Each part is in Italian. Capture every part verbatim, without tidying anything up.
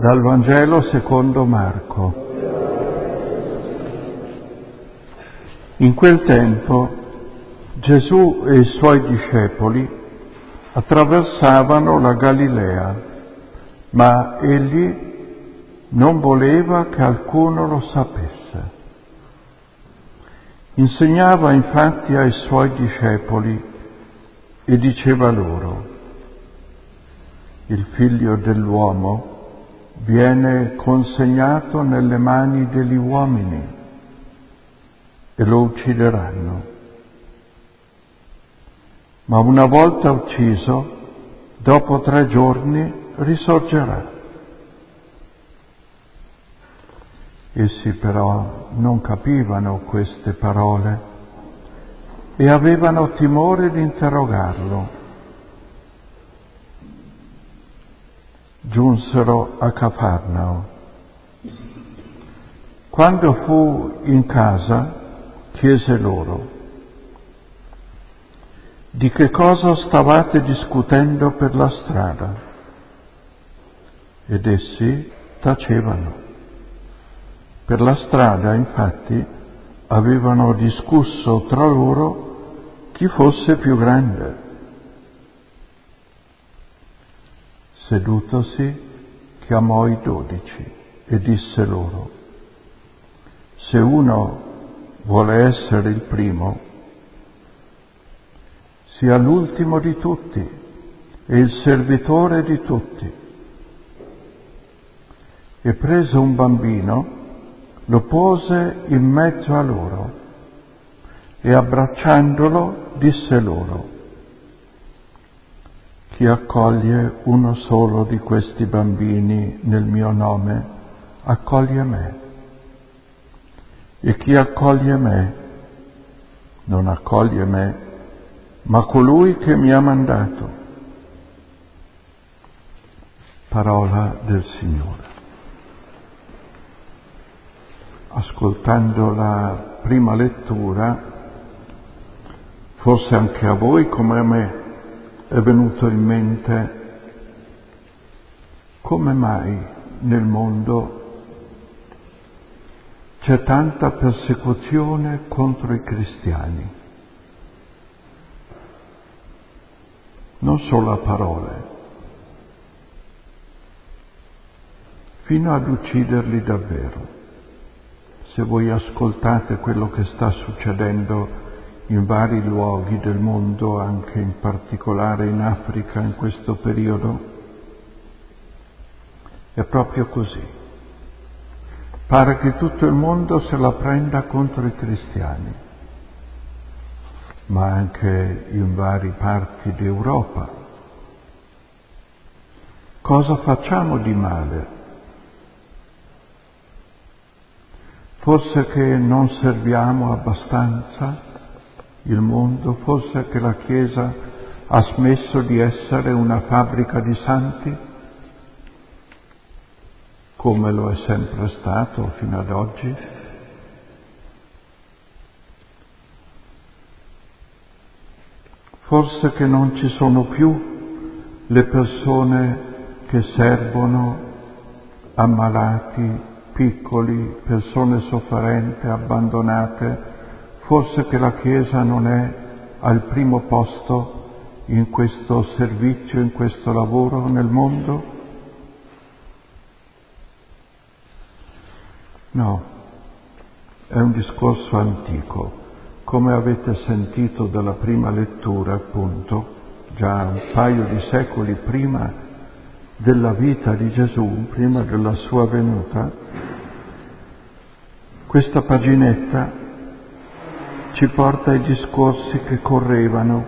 Dal Vangelo secondo Marco. In quel tempo Gesù e i suoi discepoli attraversavano la Galilea, ma egli non voleva che alcuno lo sapesse. Insegnava infatti ai suoi discepoli e diceva loro: il figlio dell'uomo viene consegnato nelle mani degli uomini e lo uccideranno. Ma una volta ucciso, dopo tre giorni risorgerà. Essi però non capivano queste parole e avevano timore di interrogarlo. Giunsero a Cafarnao. Quando fu in casa, chiese loro: di che cosa stavate discutendo per la strada? Ed essi tacevano. Per la strada, infatti, avevano discusso tra loro chi fosse più grande. Sedutosi, chiamò i dodici e disse loro: se uno vuole essere il primo, sia l'ultimo di tutti e il servitore di tutti. E preso un bambino, lo pose in mezzo a loro e abbracciandolo disse loro: chi accoglie uno solo di questi bambini nel mio nome, accoglie me. E chi accoglie me, non accoglie me, ma colui che mi ha mandato. Parola del Signore. Ascoltando la prima lettura, forse anche a voi come a me è venuto in mente come mai nel mondo c'è tanta persecuzione contro i cristiani. Non solo a parole, fino ad ucciderli davvero. Se voi ascoltate quello che sta succedendo in vari luoghi del mondo, anche in particolare in Africa in questo periodo, è proprio così. Pare che tutto il mondo se la prenda contro i cristiani, ma anche in varie parti d'Europa. Cosa facciamo di male? Forse che non serviamo abbastanza il mondo, forse che la Chiesa ha smesso di essere una fabbrica di santi, come lo è sempre stato fino ad oggi. Forse che non ci sono più le persone che servono ammalati, piccoli, persone sofferenti, abbandonate. Forse che la Chiesa non è al primo posto in questo servizio, in questo lavoro nel mondo? No, è un discorso antico. Come avete sentito dalla prima lettura, appunto, già un paio di secoli prima della vita di Gesù, prima della sua venuta, questa paginetta ci porta ai discorsi che correvano.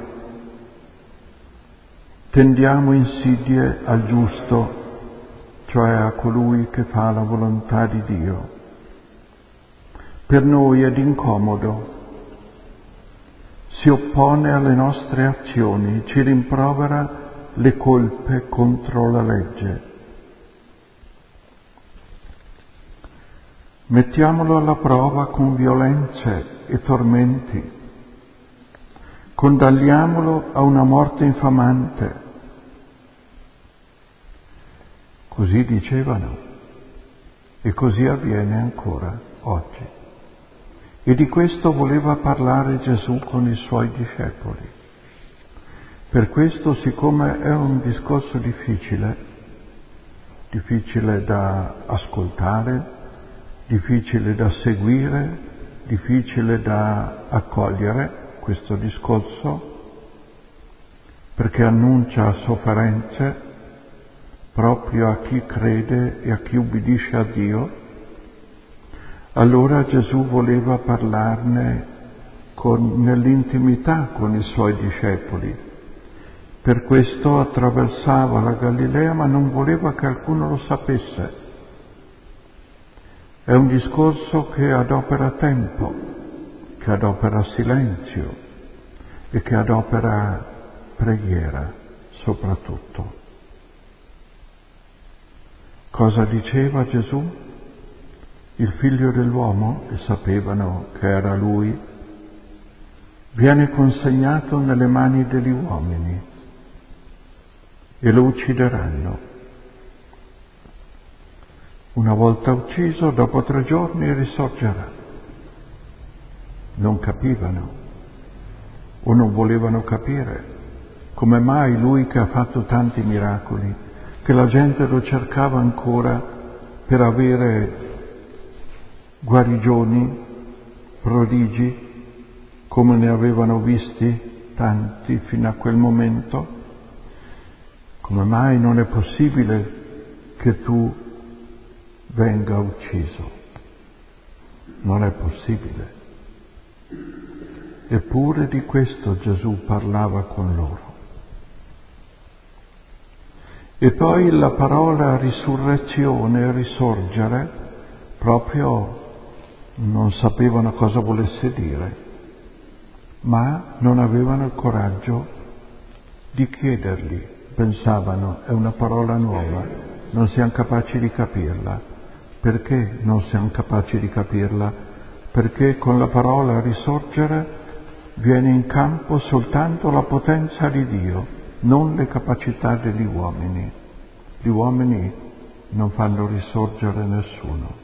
Tendiamo insidie al giusto, cioè a colui che fa la volontà di Dio. Per noi è incomodo, si oppone alle nostre azioni, ci rimprovera le colpe contro la legge. Mettiamolo alla prova con violenze e tormenti, condanniamolo a una morte infamante. Così dicevano. E così avviene ancora oggi. E di questo voleva parlare Gesù con i suoi discepoli. Per questo, siccome è un discorso difficile, difficile da ascoltare, difficile da seguire, difficile da accogliere, questo discorso, perché annuncia sofferenze proprio a chi crede e a chi ubbidisce a Dio, allora Gesù voleva parlarne con, nell'intimità con i suoi discepoli. Per questo attraversava la Galilea, ma non voleva che alcuno lo sapesse. È un discorso che adopera tempo, che adopera silenzio e che adopera preghiera soprattutto. Cosa diceva Gesù? Il figlio dell'uomo, e sapevano che era lui, viene consegnato nelle mani degli uomini e lo uccideranno. Una volta ucciso, dopo tre giorni risorgerà. Non capivano o non volevano capire come mai lui che ha fatto tanti miracoli, che la gente lo cercava ancora per avere guarigioni, prodigi, come ne avevano visti tanti fino a quel momento. Come mai non è possibile che tu venga ucciso? Non è possibile. Eppure di questo Gesù parlava con loro. E poi la parola risurrezione, risorgere, proprio non sapevano cosa volesse dire, ma non avevano il coraggio di chiedergli. Pensavano, è una parola nuova, non siamo capaci di capirla. Perché non siamo capaci di capirla? Perché con la parola risorgere viene in campo soltanto la potenza di Dio, non le capacità degli uomini. Gli uomini non fanno risorgere nessuno.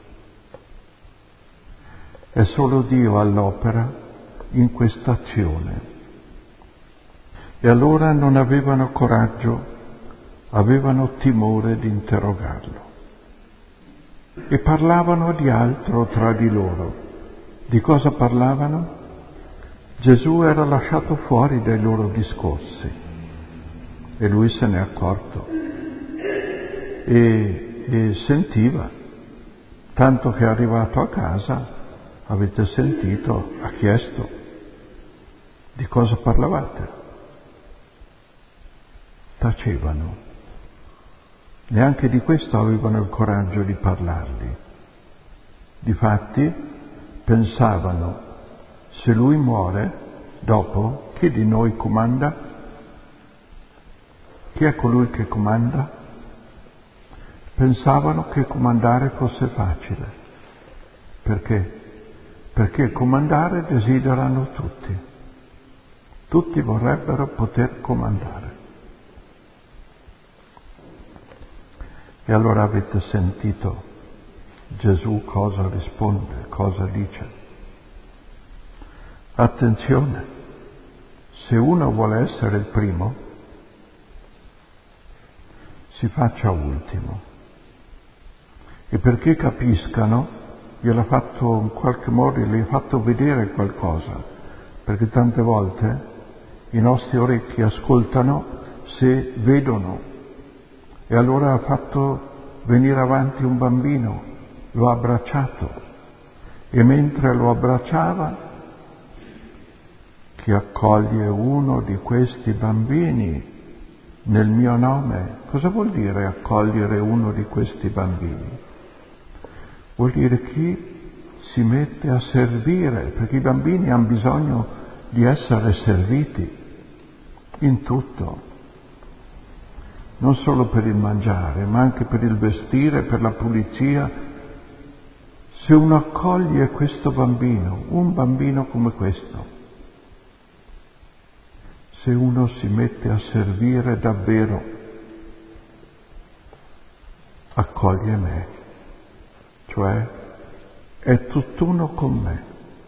È solo Dio all'opera in questa azione. E allora non avevano coraggio, avevano timore di interrogarlo. E parlavano di altro tra di loro. Di cosa parlavano? Gesù era lasciato fuori dai loro discorsi e lui se n'è accorto e, e sentiva, tanto che è arrivato a casa, avete sentito, ha chiesto di cosa parlavate. Tacevano. Neanche di questo avevano il coraggio di parlargli. Difatti pensavano, se lui muore, dopo, chi di noi comanda? Chi è colui che comanda? Pensavano che comandare fosse facile. Perché? Perché comandare desiderano tutti. Tutti vorrebbero poter comandare. E allora avete sentito Gesù cosa risponde, cosa dice. Attenzione, se uno vuole essere il primo, si faccia ultimo. E perché capiscano, gliel'ha fatto in qualche modo, gli ha fatto vedere qualcosa, perché tante volte i nostri orecchi ascoltano se vedono. E allora ha fatto venire avanti un bambino, lo ha abbracciato e mentre lo abbracciava, chi accoglie uno di questi bambini nel mio nome, cosa vuol dire accogliere uno di questi bambini? Vuol dire chi si mette a servire, perché i bambini hanno bisogno di essere serviti in tutto. Non solo per il mangiare, ma anche per il vestire, per la pulizia. Se uno accoglie questo bambino, un bambino come questo, se uno si mette a servire davvero, accoglie me, cioè è tutt'uno con me.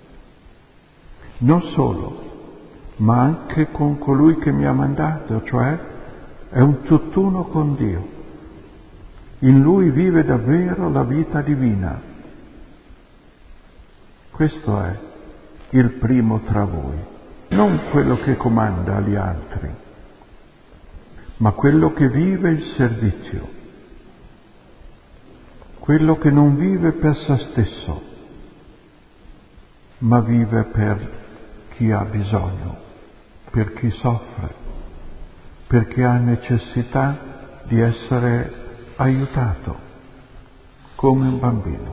Non solo, ma anche con colui che mi ha mandato, cioè è un tutt'uno con Dio. In lui vive davvero la vita divina. Questo è il primo tra voi, non quello che comanda agli altri, ma quello che vive il servizio, quello che non vive per se stesso, ma vive per chi ha bisogno, per chi soffre, per chi ha necessità di essere aiutato, come un bambino.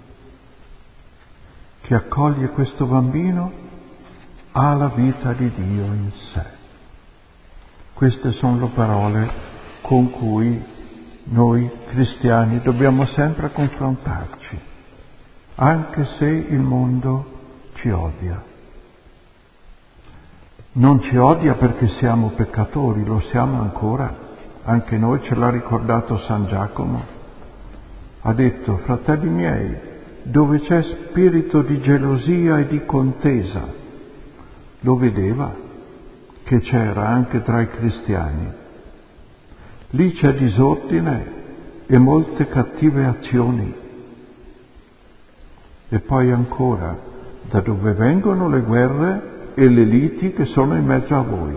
Chi accoglie questo bambino ha la vita di Dio in sé. Queste sono le parole con cui noi cristiani dobbiamo sempre confrontarci, anche se il mondo ci odia. Non ci odia perché siamo peccatori, lo siamo ancora. Anche noi, ce l'ha ricordato San Giacomo. Ha detto: fratelli miei, dove c'è spirito di gelosia e di contesa, lo vedeva che c'era anche tra i cristiani. Lì c'è disordine e molte cattive azioni. E poi ancora, da dove vengono le guerre e le liti che sono in mezzo a voi?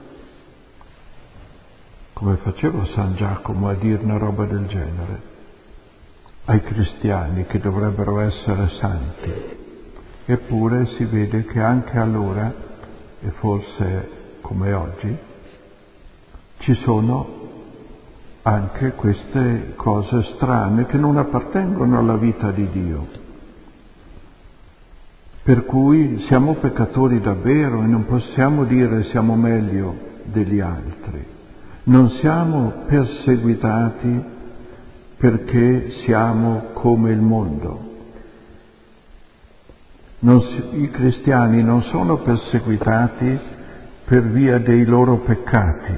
Come faceva San Giacomo a dire una roba del genere ai cristiani che dovrebbero essere santi? Eppure si vede che anche allora, e forse come oggi, ci sono anche queste cose strane che non appartengono alla vita di Dio. Per cui siamo peccatori davvero e non possiamo dire siamo meglio degli altri. Non siamo perseguitati perché siamo come il mondo. Non si, I cristiani non sono perseguitati per via dei loro peccati,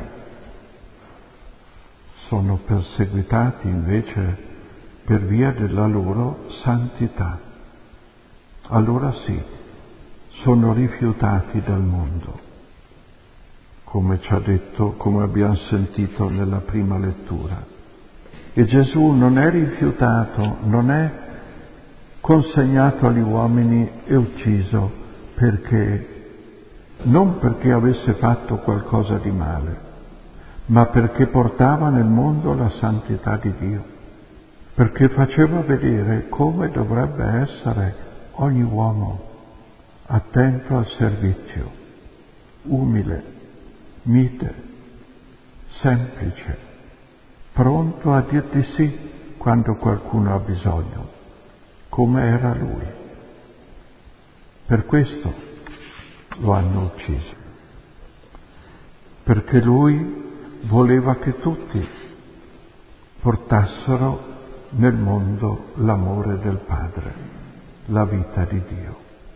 sono perseguitati invece per via della loro santità. Allora sì, sono rifiutati dal mondo, come ci ha detto, come abbiamo sentito nella prima lettura. E Gesù non è rifiutato, non è consegnato agli uomini e ucciso perché, non perché avesse fatto qualcosa di male, ma perché portava nel mondo la santità di Dio, perché faceva vedere come dovrebbe essere ogni uomo, attento al servizio, umile, mite, semplice, pronto a dir di sì quando qualcuno ha bisogno, come era lui. Per questo lo hanno ucciso, perché lui voleva che tutti portassero nel mondo l'amore del Padre, la vita di Dio.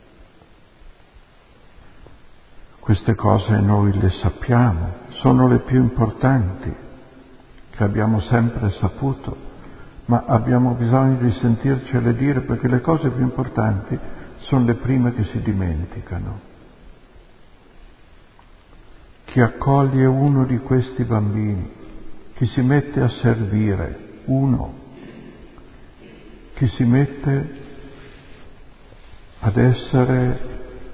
Queste cose noi le sappiamo, sono le più importanti che abbiamo sempre saputo, ma abbiamo bisogno di sentircele dire perché le cose più importanti sono le prime che si dimenticano. Chi accoglie uno di questi bambini, chi si mette a servire uno, chi si mette ad essere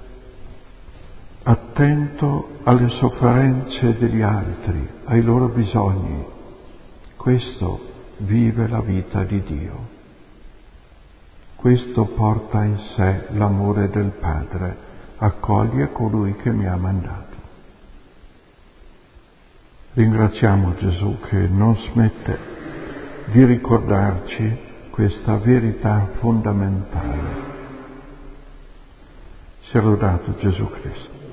attento alle sofferenze degli altri, ai loro bisogni, questo vive la vita di Dio. Questo porta in sé l'amore del Padre, accoglie colui che mi ha mandato. Ringraziamo Gesù che non smette di ricordarci questa verità fondamentale. Sia lodato Gesù Cristo.